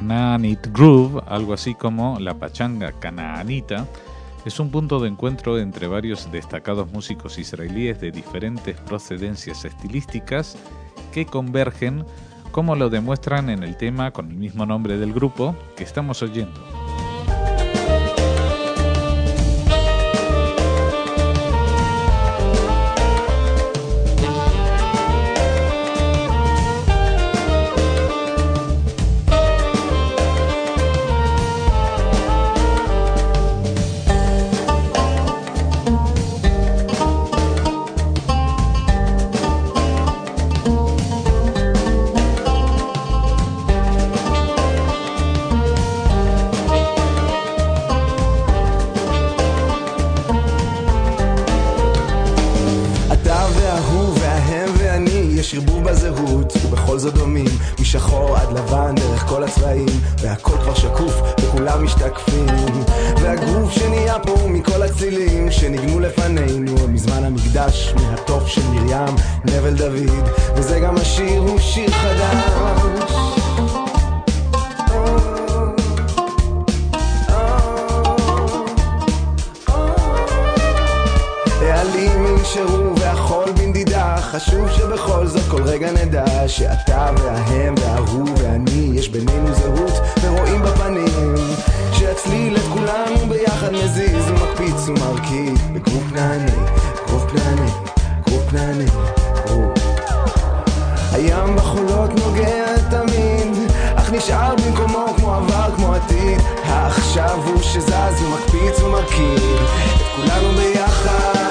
Canaanite Groove, algo así como la pachanga canaanita, es un punto de encuentro entre varios destacados músicos israelíes de diferentes procedencias estilísticas que convergen, como lo demuestran en el tema con el mismo nombre del grupo que estamos oyendo. שרבוב בזהות ובכל זאת דומים משחור עד לבן דרך כל הצבעים והכל כבר שקוף וכולם משתקפים והגרוב שנהיה פה מכל הצלילים שניגנו לפנינו עוד מזמן המקדש מהתוף של מרים נבל דוד וזה גם השיר הוא שיר חדש העלים ינשרו והחול בנדידה חשוב שבכל זאת כל רגע נדע שאתה וההם וההוא ואני יש בינינו זהות ורואים בפנים שהצליל את כולנו ביחד מזיז ומקפיץ ומרקיד בגרוב כנעני, גרוב כנעני, גרוב כנעני, גרוב הים בחולות נוגע תמיד אך נשאר במקומו כמו עבר כמו עתיד העכשיו הוא שזז ומקפיץ ומרקיד את כולנו ביחד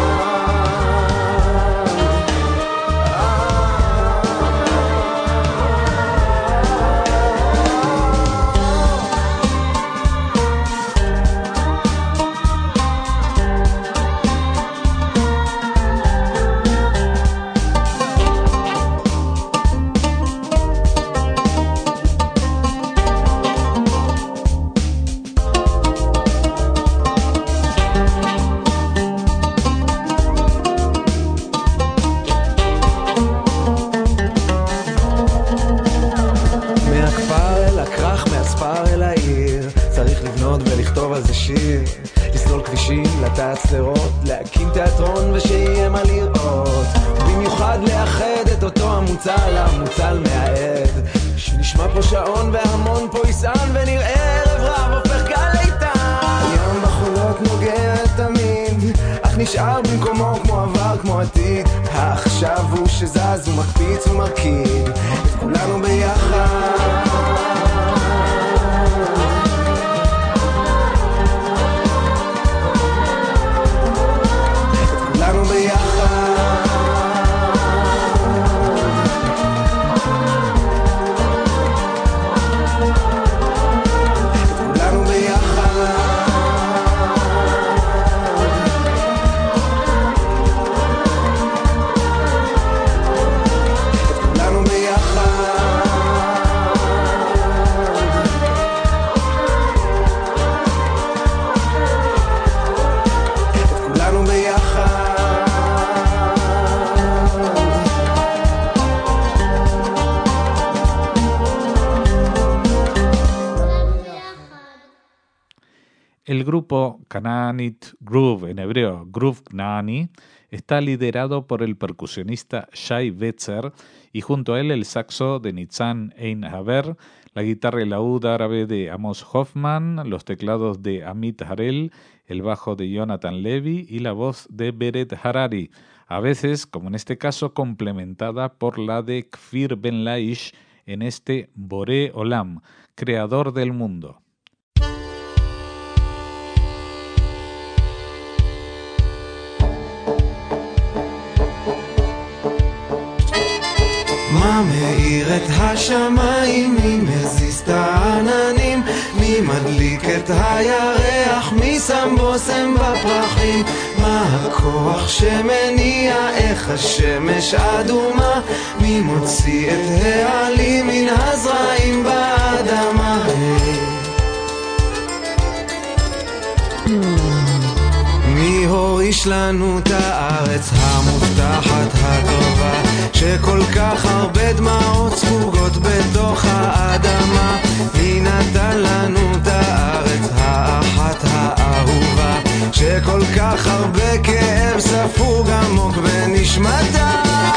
לסלול כבישים, לטעת סדרות, להקים תיאטרון ושיהיה מה לראות במיוחד לאחד את אותו המוצל מהעד שנשמע פה שעון והמון פה יסען ונראה ערב רב הופך גל איתן הים בחולות נוגע תמיד אך נשאר במקומו כמו עבר כמו עתיד העכשיו הוא שזז ומקפיץ ומרקיד את כולנו ביחד El grupo Canaanite Groove, en hebreo Groove Knaani, está liderado por el percusionista Shai Betzer y junto a él el saxo de Nitzan Ein Haber, la guitarra y laúd árabe de Amos Hoffman, los teclados de Amit Harel, el bajo de Jonathan Levy y la voz de Beret Harari, a veces, como en este caso, complementada por la de Kfir Ben Laish en este Boré Olam, creador del mundo. מה מאיר את השמיים, מי מזיז את העננים, מי מדליק את הירח, מי שם בוסם בפרחים, מה הכוח שמניע, איך השמש אדומה, מי מוציא את העלים מן הזרעים באדמה. מי הוריש לנו את הארץ המובטחת הטובה, שכל כך הרבה דמעות ספוגות בתוך האדמה. מי נתן לנו את הארץ האחת האהובה, שכל כך הרבה כאב ספוג עמוק בנשמתה.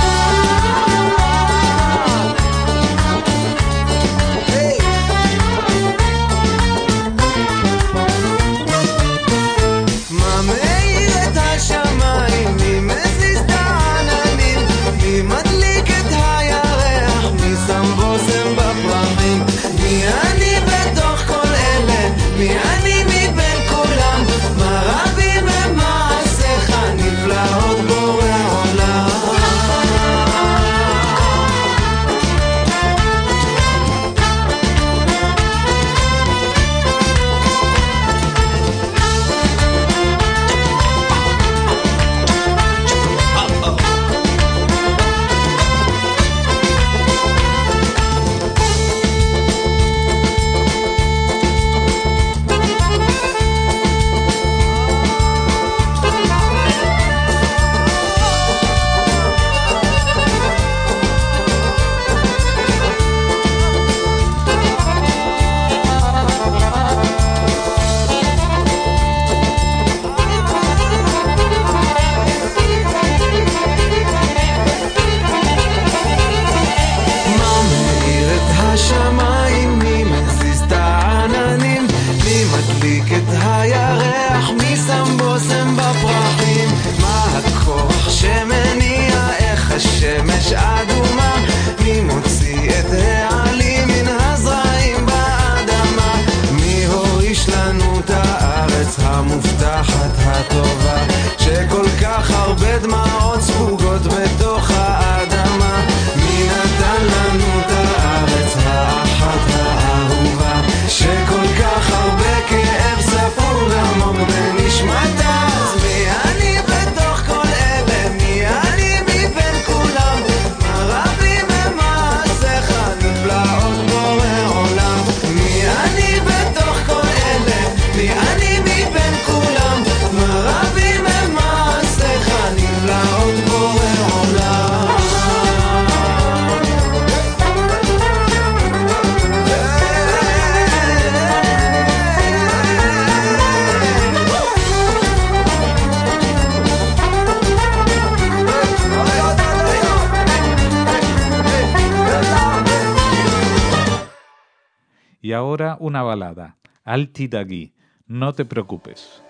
Y ahora una balada, Al Tidagi, no te preocupes.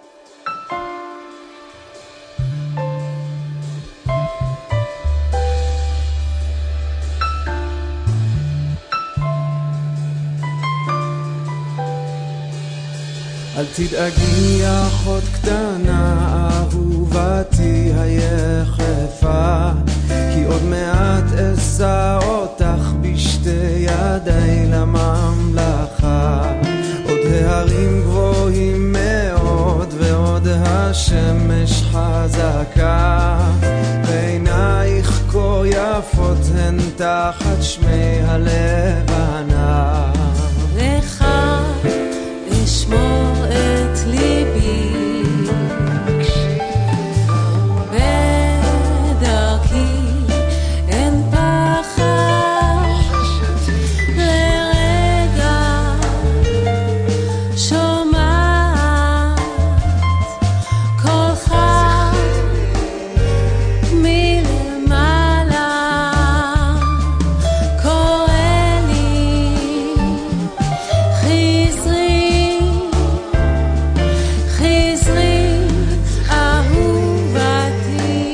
אל תדאגי אחות קטנה אהובתי היחפה, כי עוד מעט אשא אותך בשתי ידיי לממלכה. עוד ההרים גבוהים מאוד ועוד השמש חזקה, ועינייך כה יפות הן תחת שמי הלבנה. לך אשמור את ליבי בדרכי, אין פחד לרגע, שומעת קולך מלמעלה קורא לי, חזרי חזרי אהובתי.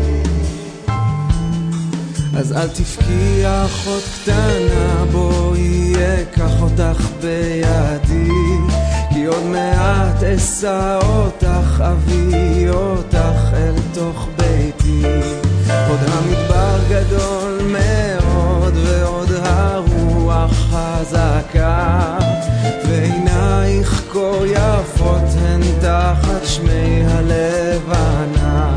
אז אל תבכי אחות קטנה, בואי אקח אותך בידי, כי עוד מעט אשא אותך, אביא אותך אל תוך ביתי. עוד המדבר גדול מאוד ועוד הרוח חזקה, ועינייך כה יפות הן תחת שמי הלבנה.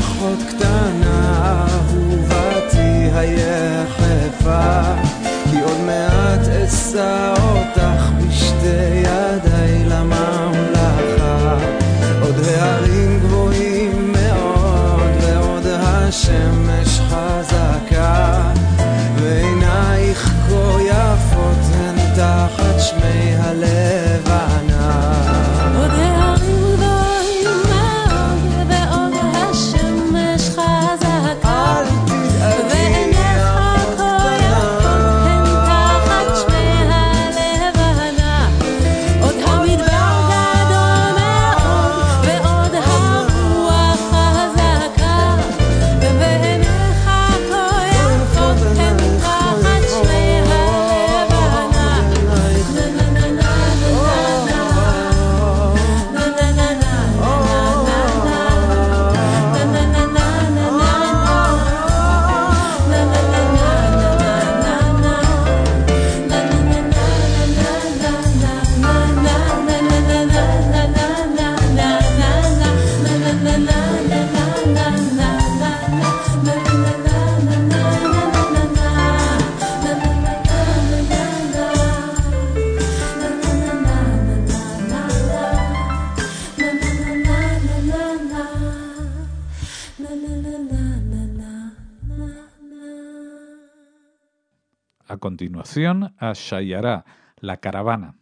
אחות קטנה, אהובתי היחפה, כי עוד מעט אשא אותך בשתי ידיי לממלכה. עוד הערים גבוהים מאוד ועוד השמש חזקה, ועינייך כה יפות הן תחת שמי הלבנה. עוד הערים גבוהים מאוד ועוד השמש חזקה, ועיניך כה יפות הן תחת שמי הלבנה. עוד המדבר גדול מאוד ועוד הרוח חזקה, ועיניך כה יפות הן תחת שמי הלבנה. A continuación, a Shayará, la caravana.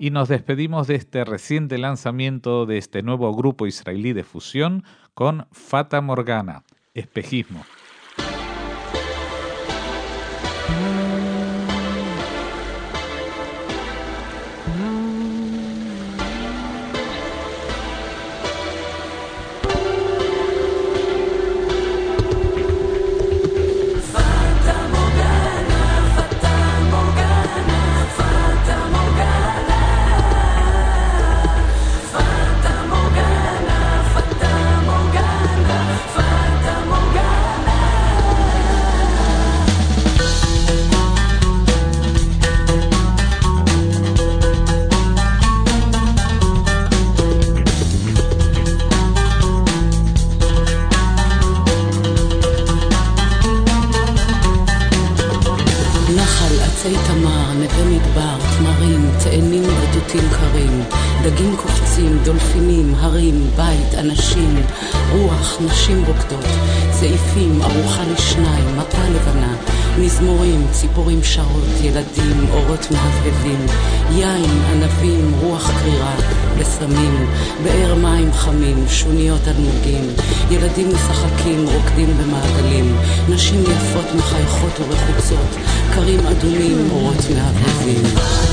Y nos despedimos de este reciente lanzamiento de este nuevo grupo israelí de fusión con Fata Morgana, Espejismo. נשים רוקדות, צעיפים, ארוחה לשניים, מפה לבנה, מזמורים, ציפורים שרות, ילדים, אורות מהבהבים, יין, ענבים, רוח קרירה, בסמים, באר מים חמים, שוניות אלמוגים, ילדים משחקים, רוקדים במעגלים, נשים יפות מחייכות ורחוצות, קרים אדומים, אורות מהבהבים.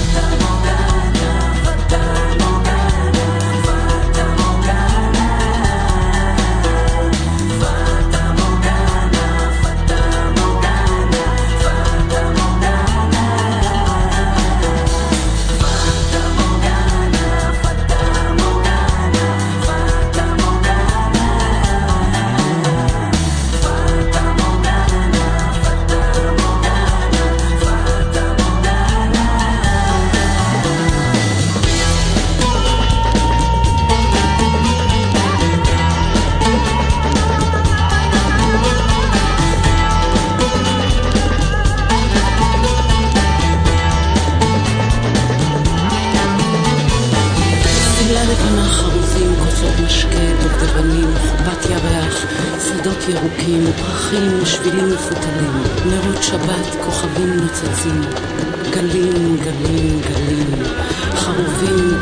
ירוקים, פרחים, שבילים מפותלים, נרות שבת, כוכבים נוצצים, גלים, גלים, גלים, חרובים,